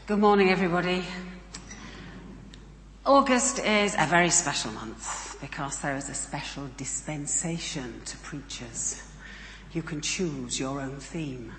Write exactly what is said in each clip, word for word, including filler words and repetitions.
Good morning, everybody. August is a very special month because there is a special dispensation to preachers. You can choose your own theme.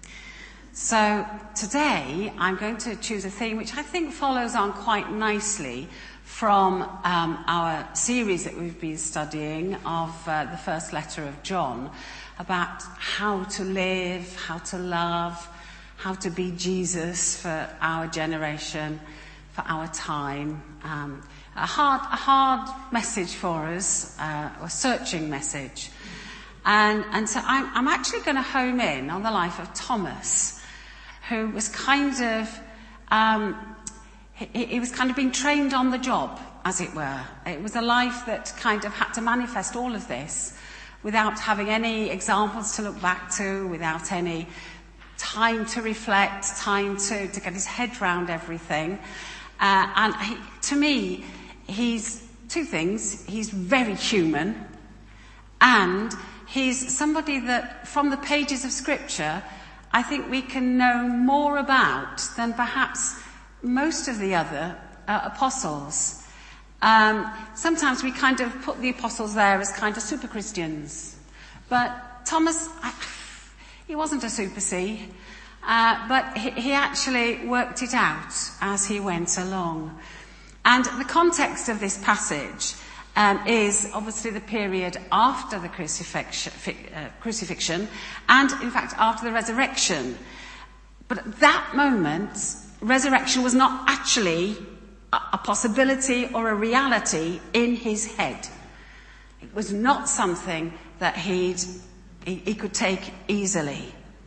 So today I'm going to choose a theme which I think follows on quite nicely from um, our series that we've been studying of uh, the first letter of John about how to live, how to love, how to be Jesus for our generation, for our time. Um, a hard, a hard message for us, uh, a searching message. And, and so I'm, I'm actually going to home in on the life of Thomas, who was kind of, um, he, he was kind of being trained on the job, as it were. It was a life that kind of had to manifest all of this without having any examples to look back to, without any time to reflect, time to, to get his head round everything. Uh, and he, to me, he's two things. He's very human, and he's somebody that, from the pages of Scripture, I think we can know more about than perhaps most of the other uh, apostles. Um, sometimes we kind of put the apostles there as kind of super Christians. But Thomas, I, he wasn't a super C, uh, but he, he actually worked it out as he went along. And the context of this passage um, is obviously the period after the crucifixion, uh, crucifixion and, in fact, after the resurrection. But at that moment, resurrection was not actually a, a possibility or a reality in his head. It was not something that he'd He, he could take easily.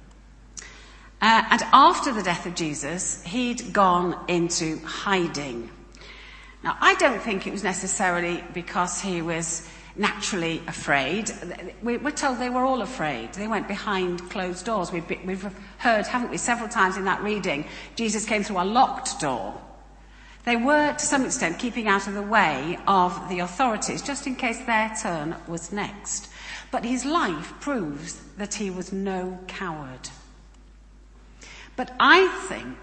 Uh, and after the death of Jesus, he'd gone into hiding. Now, I don't think it was necessarily because he was naturally afraid. We, we're told they were all afraid. They went behind closed doors. We've, be, we've heard, haven't we, several times in that reading, Jesus came through a locked door. They were, to some extent, keeping out of the way of the authorities, just in case their turn was next. But his life proves that he was no coward. But I think,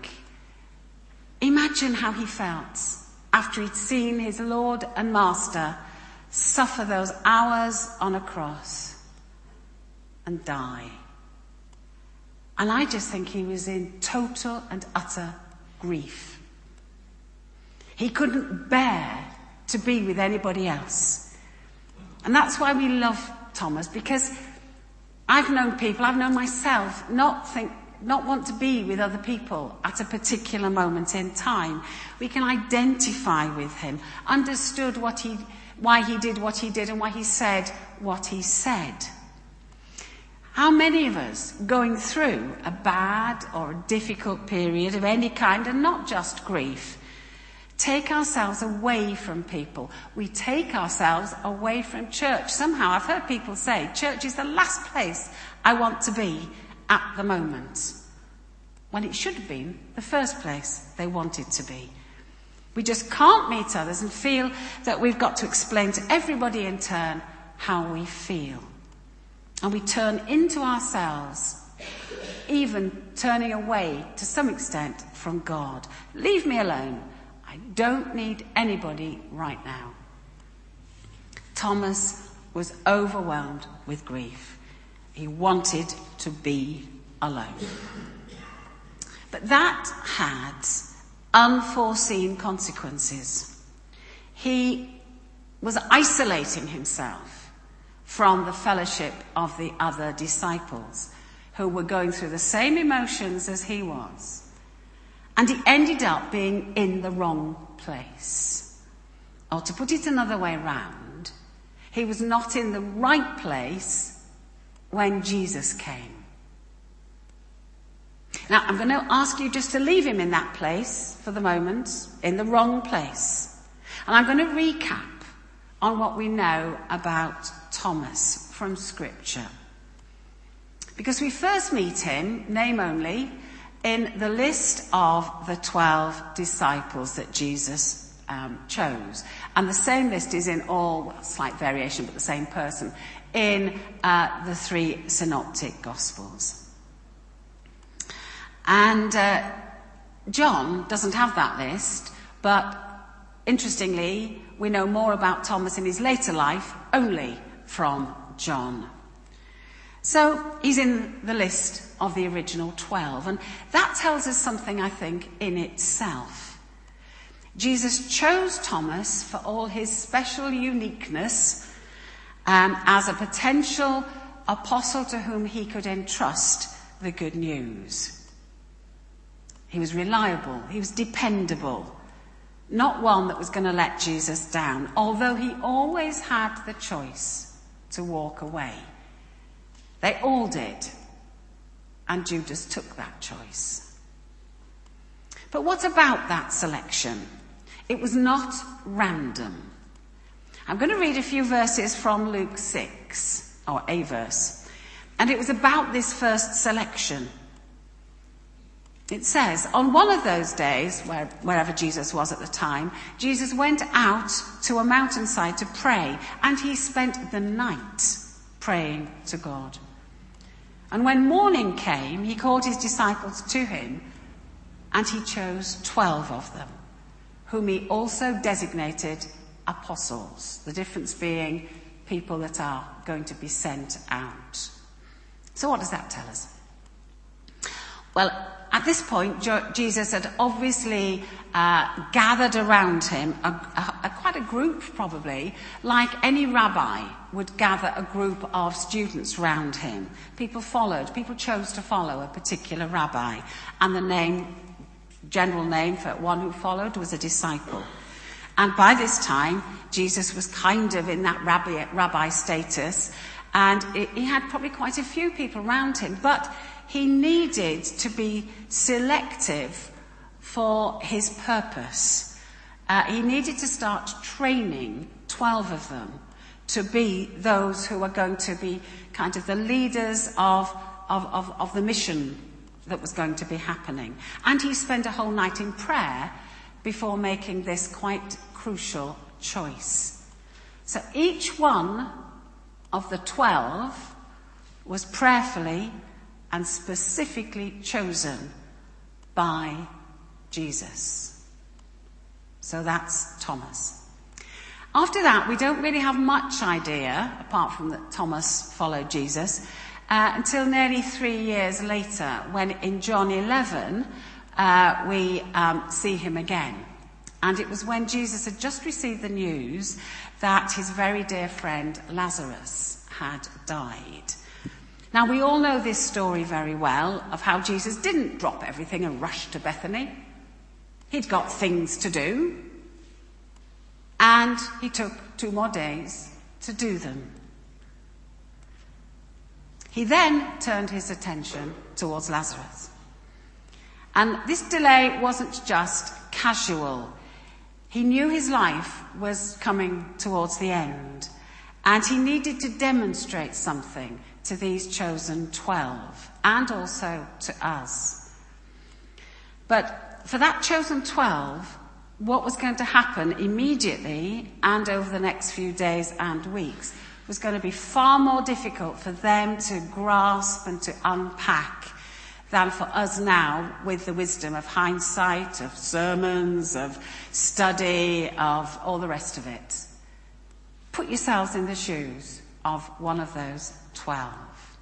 imagine how he felt after he'd seen his Lord and Master suffer those hours on a cross and die. And I just think he was in total and utter grief. He couldn't bear to be with anybody else. And that's why we love Thomas, because I've known people, I've known myself, not think, not want to be with other people at a particular moment in time. We can identify with him, understood what he, why he did what he did and why he said what he said. How many of us going through a bad or a difficult period of any kind, and not just grief, take ourselves away from people? We take ourselves away from church. Somehow I've heard people say, church is the last place I want to be at the moment, when it should have been the first place they wanted to be. We just can't meet others and feel that we've got to explain to everybody in turn how we feel. And we turn into ourselves, even turning away to some extent from God. Leave me alone. I don't need anybody right now. Thomas was overwhelmed with grief. He wanted to be alone. But that had unforeseen consequences. He was isolating himself from the fellowship of the other disciples who were going through the same emotions as he was. And he ended up being in the wrong place. Or to put it another way round, he was not in the right place when Jesus came. Now, I'm going to ask you just to leave him in that place for the moment, in the wrong place. And I'm going to recap on what we know about Thomas from Scripture. Because we first meet him, name only, in the list of the twelve disciples that Jesus um, chose. And the same list is in all, well, slight variation, but the same person, in uh, the three synoptic Gospels. And uh, John doesn't have that list, but interestingly, we know more about Thomas in his later life only from John. So he's in the list of the original twelve, and that tells us something, I think, in itself. Jesus chose Thomas for all his special uniqueness um, as a potential apostle to whom he could entrust the good news. He was reliable, he was dependable, not one that was going to let Jesus down, although he always had the choice to walk away. They all did, and Judas took that choice. But what about that selection? It was not random. I'm going to read a few verses from Luke six, or a verse, and it was about this first selection. It says, on one of those days, where, wherever Jesus was at the time, Jesus went out to a mountainside to pray, and he spent the night praying to God. And when morning came, he called his disciples to him, and he chose twelve of them, whom he also designated apostles, the difference being people that are going to be sent out. So what does that tell us? Well, at this point, Jesus had obviously uh, gathered around him a, a, a, quite a group, probably, like any rabbi would gather a group of students round him. People followed, people chose to follow a particular rabbi, and the name, general name for one who followed was a disciple. And by this time, Jesus was kind of in that rabbi, rabbi status, and it, he had probably quite a few people around him, but he needed to be selective for his purpose. Uh, he needed to start training twelve of them to be those who are going to be kind of the leaders of, of, of, of the mission that was going to be happening. And he spent a whole night in prayer before making this quite crucial choice. So each one of the twelve was prayerfully and specifically chosen by Jesus. So that's Thomas. After that, we don't really have much idea, apart from that Thomas followed Jesus, uh, until nearly three years later, when in John eleven, uh, we um, see him again. And it was when Jesus had just received the news that his very dear friend Lazarus had died. Now, we all know this story very well of how Jesus didn't drop everything and rush to Bethany. He'd got things to do, and he took two more days to do them. He then turned his attention towards Lazarus. And this delay wasn't just casual. He knew his life was coming towards the end, and he needed to demonstrate something to these chosen twelve, and also to us. But for that chosen twelve, what was going to happen immediately and over the next few days and weeks was going to be far more difficult for them to grasp and to unpack than for us now, with the wisdom of hindsight, of sermons, of study, of all the rest of it. Put yourselves in the shoes of one of those twelve.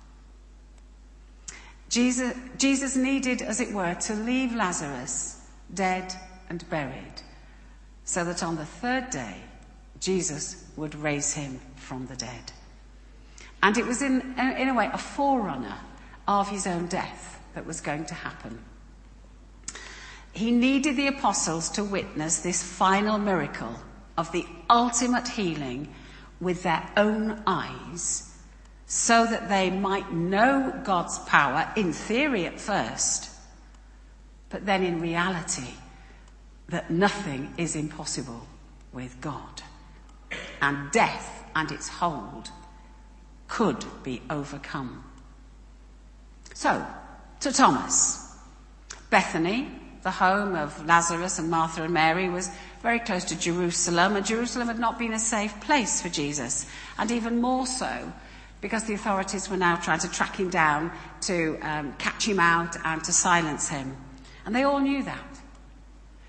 Jesus, Jesus needed, as it were, to leave Lazarus dead and buried, so that on the third day, Jesus would raise him from the dead. And it was in, in a way a forerunner of his own death that was going to happen. He needed the apostles to witness this final miracle of the ultimate healing with their own eyes, so that they might know God's power, in theory at first, but then in reality, that nothing is impossible with God. And death and its hold could be overcome. So, to Thomas, Bethany, the home of Lazarus and Martha and Mary, was very close to Jerusalem, and Jerusalem had not been a safe place for Jesus, and even more so because the authorities were now trying to track him down to um, catch him out and to silence him. And they all knew that.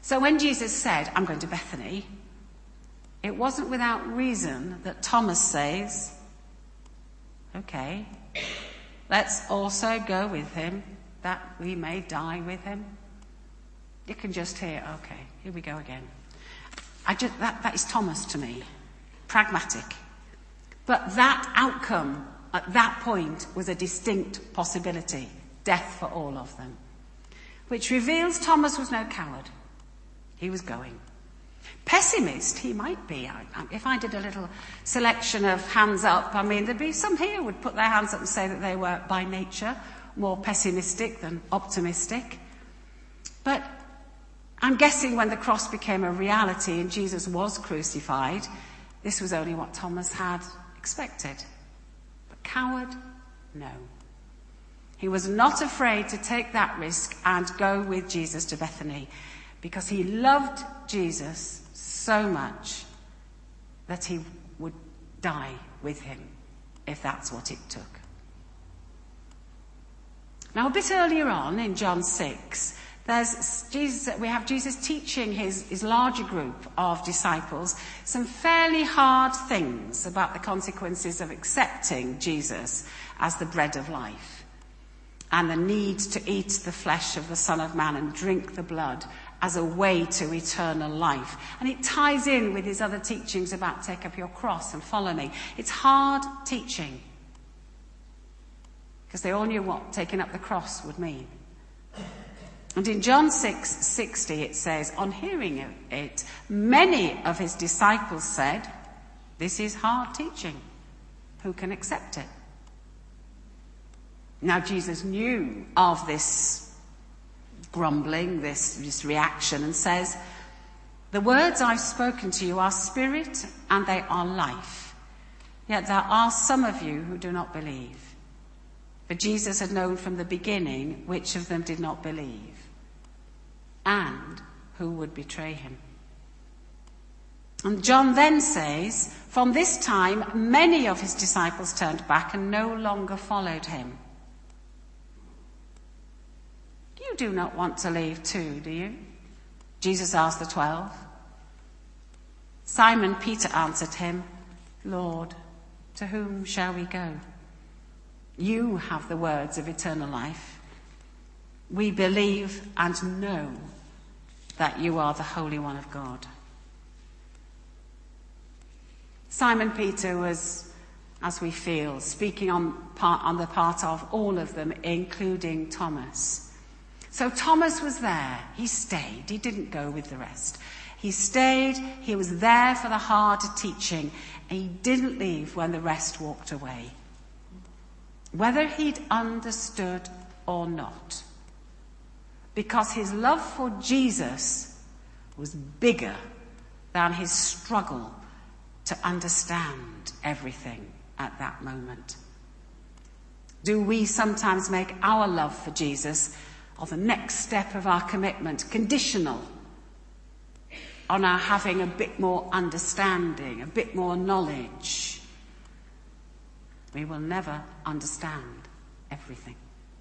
So when Jesus said, I'm going to Bethany, it wasn't without reason that Thomas says, okay, let's also go with him, that we may die with him. You can just hear, okay, here we go again. I just, that, that is Thomas to me, pragmatic. But that outcome at that point was a distinct possibility, death for all of them, which reveals Thomas was no coward. He was going. Pessimist, he might be. I, I, if I did a little selection of hands up, I mean, there'd be some here who would put their hands up and say that they were by nature more pessimistic than optimistic. But I'm guessing when the cross became a reality and Jesus was crucified, this was only what Thomas had expected. But coward? No. He was not afraid to take that risk and go with Jesus to Bethany because he loved Jesus so much that he would die with him if that's what it took. Now, a bit earlier on in John six, there's Jesus, we have Jesus teaching his, his larger group of disciples some fairly hard things about the consequences of accepting Jesus as the bread of life and the need to eat the flesh of the Son of Man and drink the blood as a way to eternal life. And it ties in with his other teachings about take up your cross and follow me. It's hard teaching because they all knew what taking up the cross would mean. And in John six sixty it says, on hearing it, many of his disciples said, this is hard teaching. Who can accept it? Now Jesus knew of this grumbling, this, this reaction, and says, the words I've spoken to you are spirit and they are life. Yet there are some of you who do not believe. For Jesus had known from the beginning which of them did not believe and who would betray him. And John then says, from this time many of his disciples turned back and no longer followed him. You do not want to leave too, do you? Jesus asked the twelve. Simon Peter answered him, Lord, to whom shall we go? You have the words of eternal life. We believe and know that you are the Holy One of God. Simon Peter was, as we feel, speaking on, part, on the part of all of them, including Thomas. So Thomas was there. He stayed. He didn't go with the rest. He stayed. He was there for the hard teaching. And he didn't leave when the rest walked away. Whether he'd understood or not. Because his love for Jesus was bigger than his struggle to understand everything at that moment. Do we sometimes make our love for Jesus, or the next step of our commitment, conditional on our having a bit more understanding, a bit more knowledge? We will never understand everything.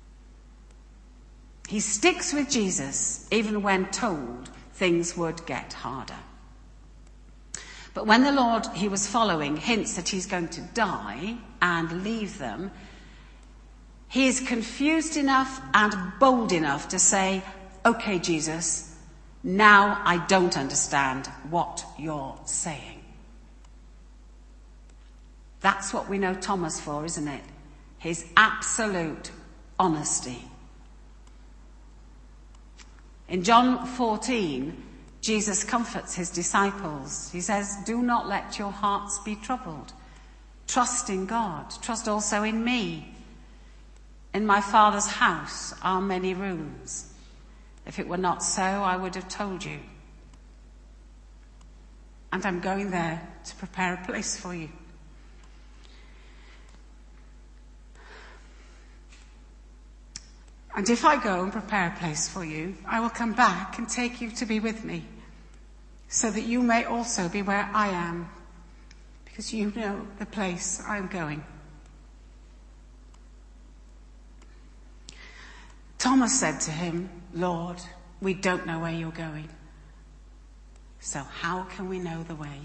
He sticks with Jesus even when told things would get harder. But when the Lord he was following hints that he's going to die and leave them, he is confused enough and bold enough to say, okay, Jesus, now I don't understand what you're saying. That's what we know Thomas for, isn't it? His absolute honesty. In John fourteen, Jesus comforts his disciples. He says, do not let your hearts be troubled. Trust in God. Trust also in me. In my Father's house are many rooms. If it were not so, I would have told you. And I'm going there to prepare a place for you. And if I go and prepare a place for you, I will come back and take you to be with me, so that you may also be where I am, because you know the place I'm going. Thomas said to him, Lord, we don't know where you're going. So how can we know the way?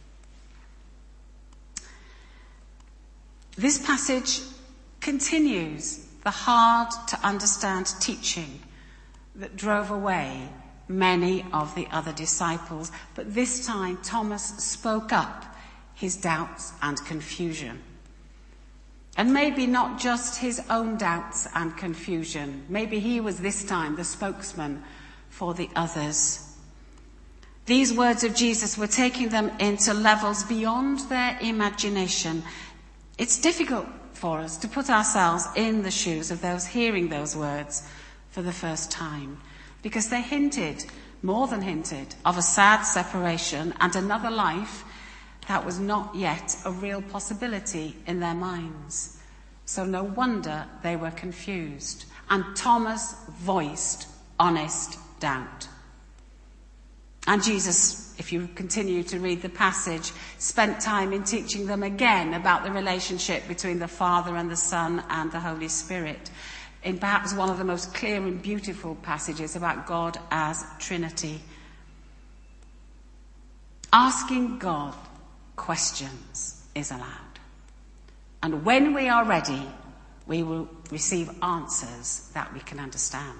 This passage continues the hard to understand teaching that drove away many of the other disciples, but this time Thomas spoke up his doubts and confusion. And maybe not just his own doubts and confusion. Maybe he was this time the spokesman for the others. These words of Jesus were taking them into levels beyond their imagination. It's difficult for us to put ourselves in the shoes of those hearing those words for the first time, because they hinted, more than hinted, of a sad separation and another life that was not yet a real possibility in their minds. So no wonder they were confused. And Thomas voiced honest doubt. And Jesus, if you continue to read the passage, spent time in teaching them again about the relationship between the Father and the Son and the Holy Spirit, in perhaps one of the most clear and beautiful passages about God as Trinity. Asking God questions is allowed. And when we are ready, we will receive answers that we can understand.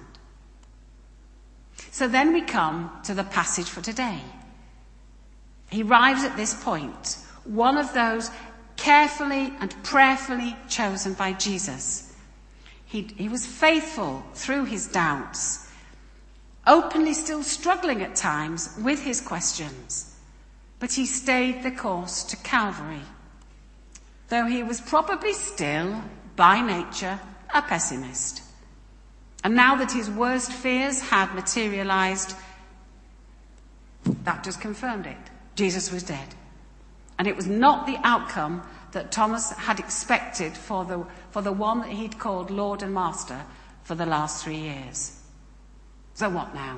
So then we come to the passage for today. He arrives at this point, one of those carefully and prayerfully chosen by Jesus. He, he was faithful through his doubts, openly still struggling at times with his questions, but he stayed the course to Calvary, though he was probably still, by nature, a pessimist. And now that his worst fears had materialized, that just confirmed it. Jesus was dead. And it was not the outcome that Thomas had expected for the, for the one that he'd called Lord and Master for the last three years. So what now?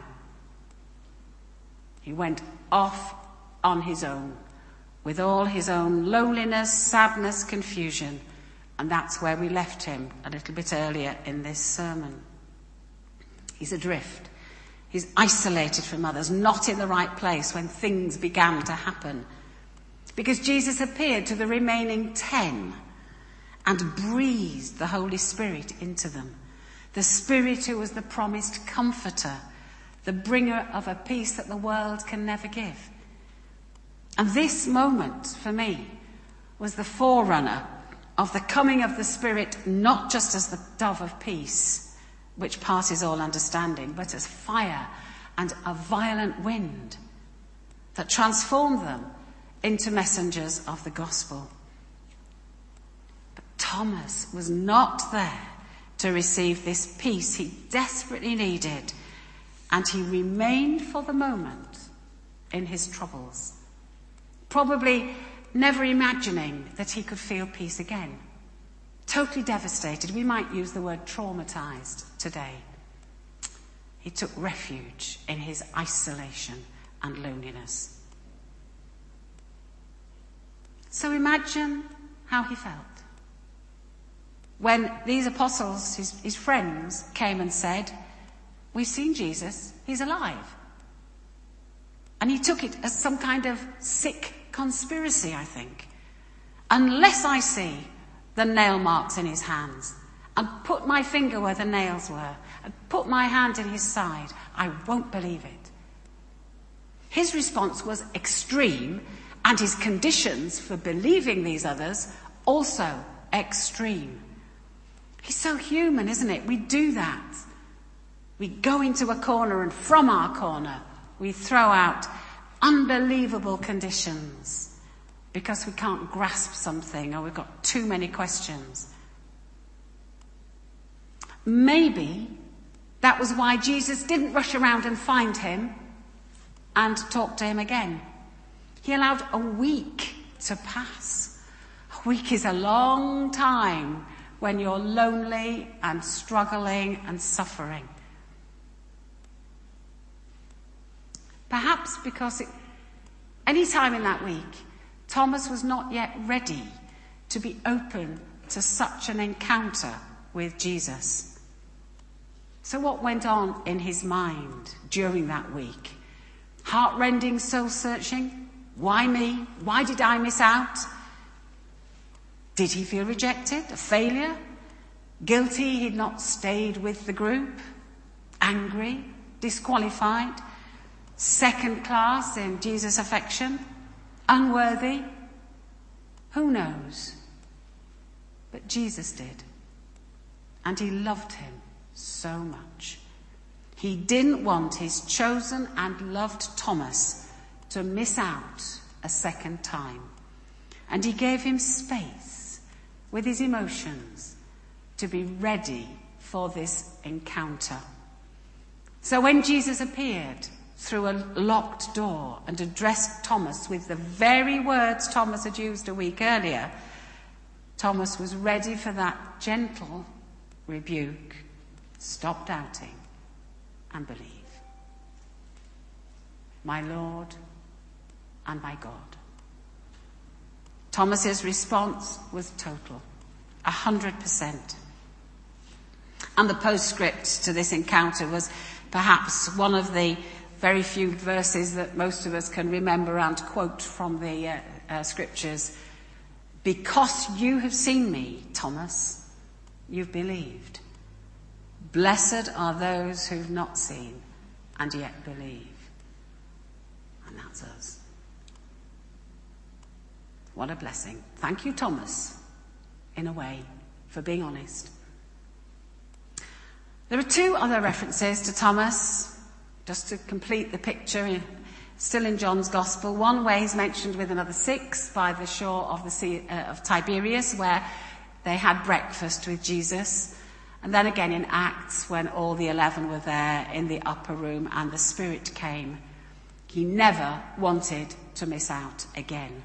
He went off on his own, with all his own loneliness, sadness, confusion. And that's where we left him a little bit earlier in this sermon. He's adrift. He's isolated from others, not in the right place when things began to happen. Because Jesus appeared to the remaining ten and breathed the Holy Spirit into them. The Spirit who was the promised comforter, the bringer of a peace that the world can never give. And this moment, for me, was the forerunner of the coming of the Spirit, not just as the dove of peace, which passes all understanding, but as fire and a violent wind that transformed them into messengers of the gospel. But Thomas was not there to receive this peace he desperately needed, and he remained for the moment in his troubles, probably never imagining that he could feel peace again. Totally devastated. We might use the word traumatized today. He took refuge in his isolation and loneliness. So imagine how he felt when these apostles, his, his friends, came and said, "We've seen Jesus, he's alive." And he took it as some kind of sick conspiracy, I think. Unless I see the nail marks in his hands, and put my finger where the nails were, and put my hand in his side, I won't believe it. His response was extreme, and his conditions for believing these others also extreme. He's so human, isn't it? We do that. We go into a corner, and from our corner, we throw out unbelievable conditions because we can't grasp something or we've got too many questions. Maybe that was why Jesus didn't rush around and find him and talk to him again. He allowed a week to pass. A week is a long time when you're lonely and struggling and suffering. Perhaps because it, any time in that week, Thomas was not yet ready to be open to such an encounter with Jesus. So what went on in his mind during that week? Heart-rending, soul-searching? Why me? Why did I miss out? Did he feel rejected? A failure? Guilty he'd not stayed with the group? Angry? Disqualified? Second class in Jesus' affection? Unworthy? Who knows? But Jesus did. And he loved him so much. He didn't want his chosen and loved Thomas to miss out a second time. And he gave him space with his emotions to be ready for this encounter. So when Jesus appeared through a locked door and addressed Thomas with the very words Thomas had used a week earlier, Thomas was ready for that gentle rebuke. Stop doubting and believe. My Lord and my God. Thomas's response was total, a hundred percent. And the postscript to this encounter was perhaps one of the very few verses that most of us can remember and quote from the uh, uh, scriptures. Because you have seen me, Thomas, you've believed. Blessed are those who've not seen and yet believe. And that's us. What a blessing. Thank you, Thomas, in a way, for being honest. There are two other references to Thomas, just to complete the picture, still in John's Gospel. One way is mentioned with another six by the shore of the Sea uh, of Tiberias, where they had breakfast with Jesus. And then again in Acts, when all the eleven were there in the upper room and the Spirit came. He never wanted to miss out again.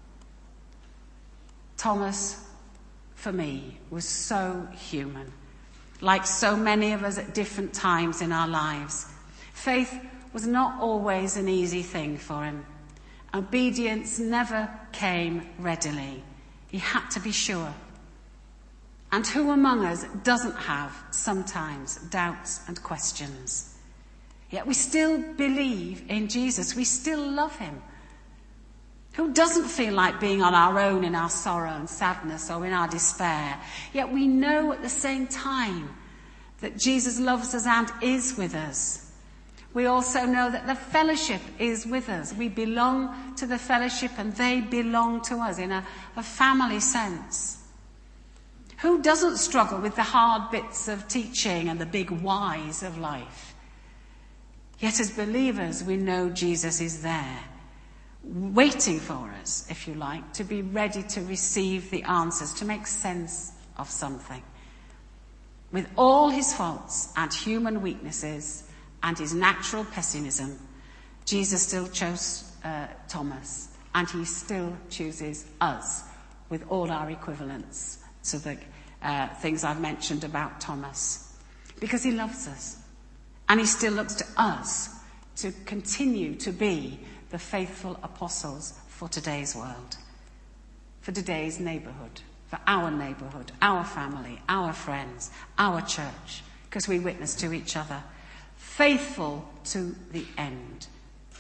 Thomas, for me, was so human, like so many of us at different times in our lives. Faith was not always an easy thing for him. Obedience never came readily. He had to be sure. And who among us doesn't have sometimes doubts and questions? Yet we still believe in Jesus. We still love him. Who doesn't feel like being on our own in our sorrow and sadness or in our despair? Yet we know at the same time that Jesus loves us and is with us. We also know that the fellowship is with us. We belong to the fellowship and they belong to us in a, a family sense. Who doesn't struggle with the hard bits of teaching and the big whys of life? Yet as believers, we know Jesus is there, waiting for us, if you like, to be ready to receive the answers, to make sense of something. With all his faults and human weaknesses and his natural pessimism, Jesus still chose uh, Thomas, and he still chooses us with all our equivalents to the uh, things I've mentioned about Thomas. Because he loves us. And he still looks to us to continue to be the faithful apostles for today's world. For today's neighbourhood. For our neighbourhood, our family, our friends, our church. Because we witness to each other. Faithful to the end.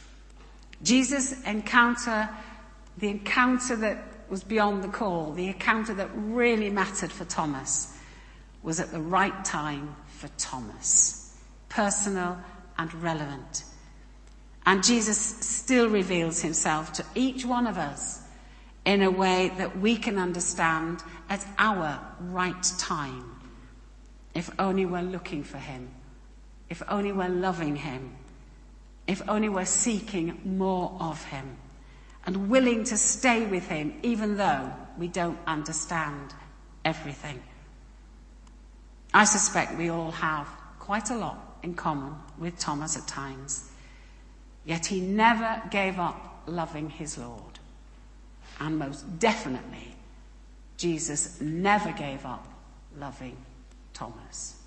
Jesus' encounter, the encounter that was beyond the call, the encounter that really mattered for Thomas, was at the right time for Thomas. Personal and relevant. And Jesus still reveals himself to each one of us in a way that we can understand at our right time. If only we're looking for him. If only we're loving him. If only we're seeking more of him. And willing to stay with him even though we don't understand everything. I suspect we all have quite a lot in common with Thomas at times. Yet he never gave up loving his Lord. And most definitely, Jesus never gave up loving Thomas.